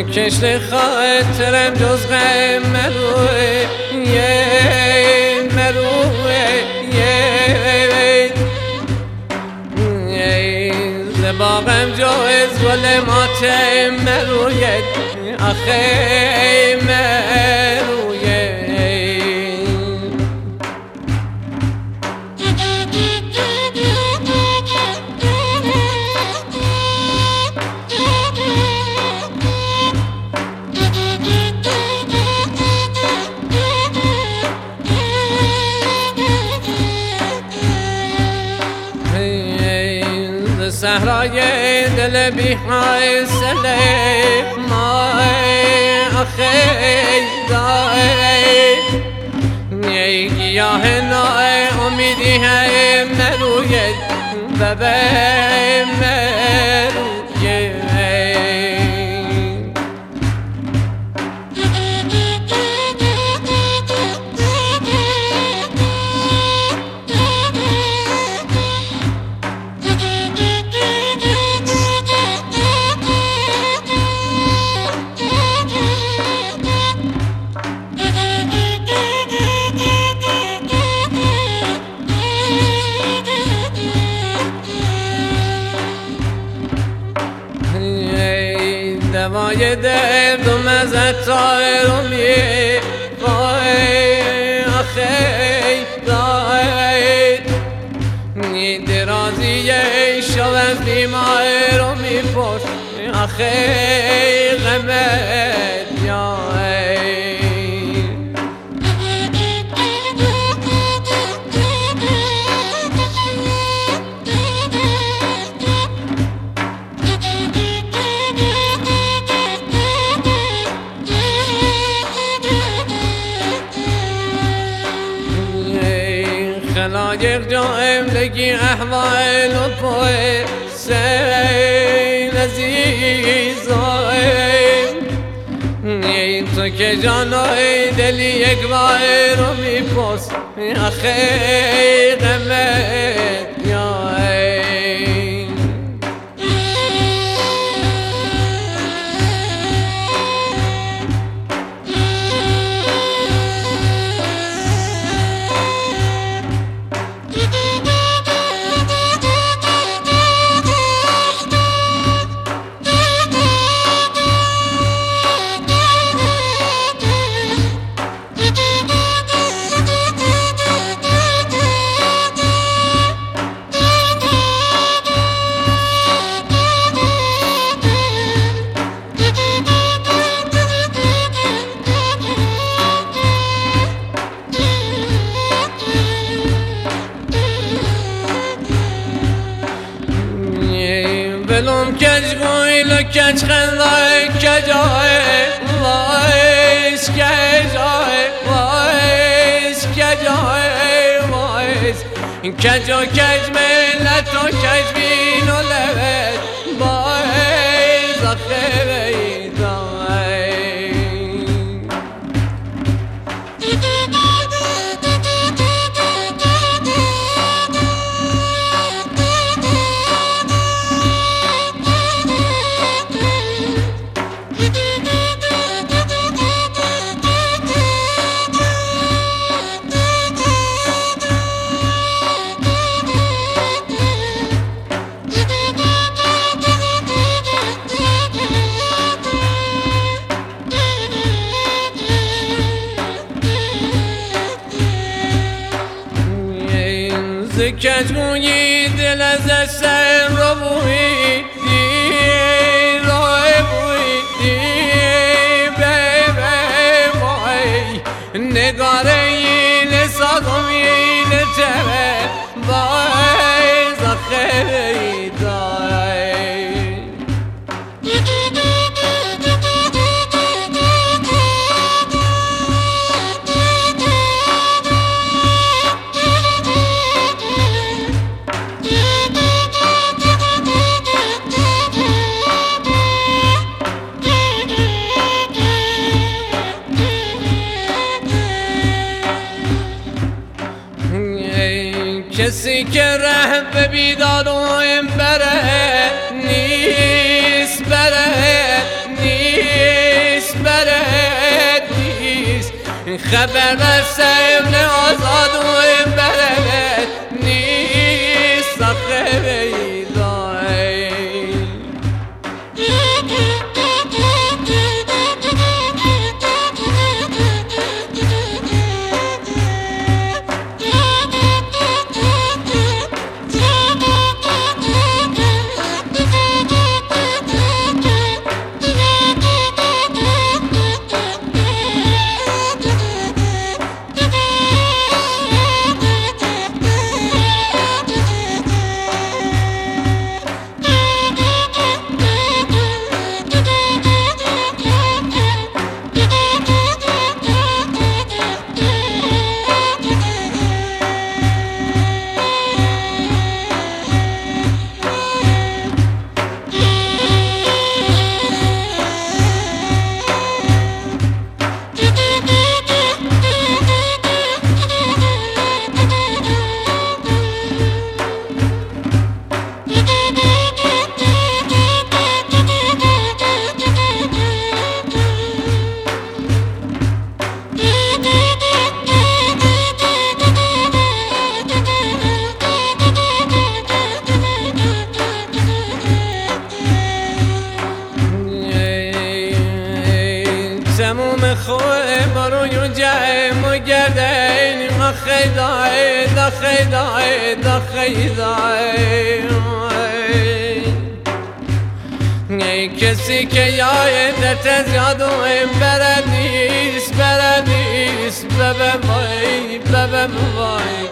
کشت خاطرم جز غم مروه زباغم جایز گل ماتم مروید آخه مروید صحرای دل بیهای سلیق مای آخی دای یه گیاه نای امیدی ہے مروید ببه مروید دوای درد و مزد تایر و میه آخی داید نی درازیه شو از بیمای رو میپرس آخی غمت یای خلایق جائم لگی احوال و پوه سیل عزیزایم این تو که جانای دلی یک بار رو میپرس آخه غمت یای بلوم کج گویل و کج خندای کجای وایس کجای وایس کجای وایس کج و کج ملت و کج بین و لبت وایس آخه بیدای کج گویی دل از سر رو بویی دی روی بویی دی بی بای نگاره این سادم این تبه بای زخیری دای کسی که ره به بیداد و این بره نیست بره نیست خبر رسیم آزاد و برد نیست خیلی دای تموم خواه بروی جایم و گردین ما خیدای دا خیدای دا خیدای ای کسی که یای در زیادویم بردیس بردیس ببه بای ببه بای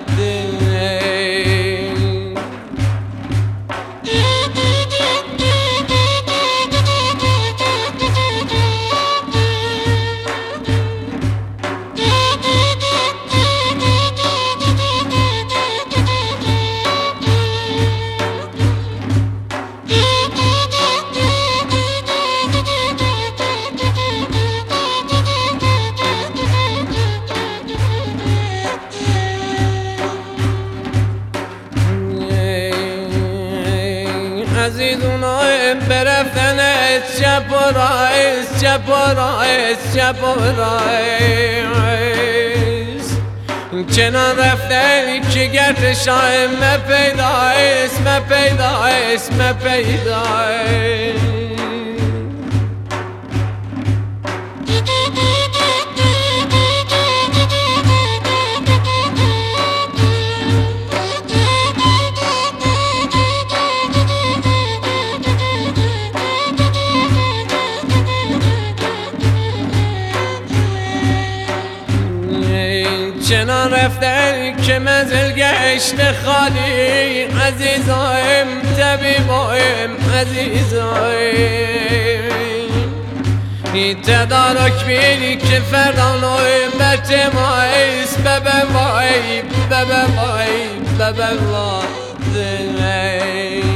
عزیزونایم برفتن چپ و رایس چپ و رایس چپ و رایس چنان رفتن که گرتشایم مپیدایس مپیدایس مپیدایس چنان رفتن که منزل گشت خالی عزیزایم طبیبایم عزیزایم تدارک بینی که فردانایم برتمایست ببه بای ببه بای ببه بای